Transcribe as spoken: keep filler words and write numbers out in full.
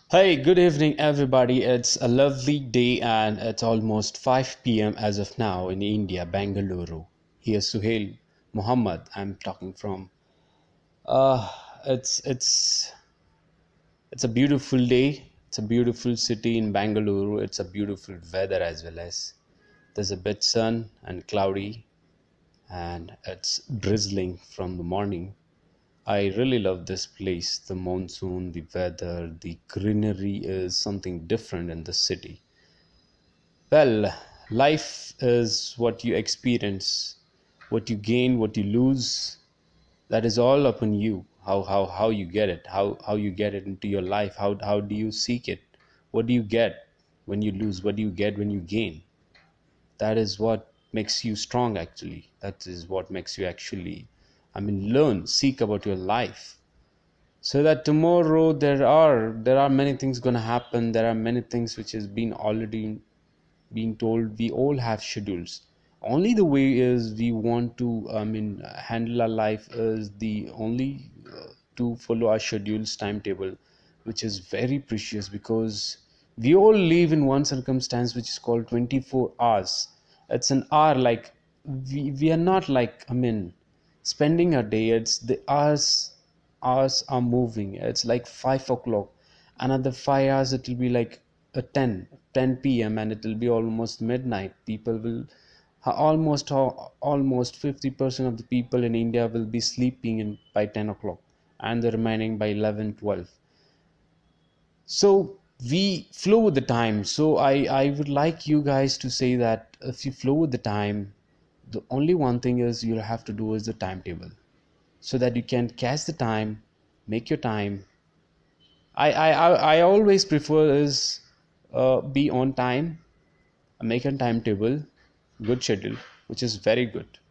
Hey, good evening, everybody. It's a lovely day and it's almost five p m as of now in India, Bangalore. Here's Suhail Muhammad. I'm talking from. Uh, it's it's it's a beautiful day. It's a beautiful city in Bangalore. It's a beautiful weather as well as there's a bit sun and cloudy and it's drizzling from the morning. I really love this place. The monsoon, the weather, the greenery is something different in the city. Well, life is what you experience, what you gain, what you lose. That is all upon you. How how how you get it, how how you get it into your life. How how do you seek it? What do you get when you lose? What do you get when you gain? That is what makes you strong. Actually, that is what makes you actually. I mean, learn, seek about your life so that tomorrow there are there are many things going to happen. There are many things which has been already being told. We all have schedules. Only the way is we want to I mean handle our life is the only uh, to follow our schedules timetable, which is very precious because we all live in one circumstance which is called twenty-four hours. It's an hour, like we, we are not like I mean spending a day. It's the hours hours are moving. It's like five o'clock. Another five hours it will be like a ten ten p.m. and it will be almost midnight. People will almost almost fifty percent of the people in India will be sleeping in by ten o'clock, and the remaining by eleven twelve. So we flow with the time. So i i would like you guys to say that if you flow with the time, the only one thing is you'll have to do is the timetable, so that you can catch the time, make your time. I i i, I always prefer is uh, be on time, make a timetable, good schedule, which is very good.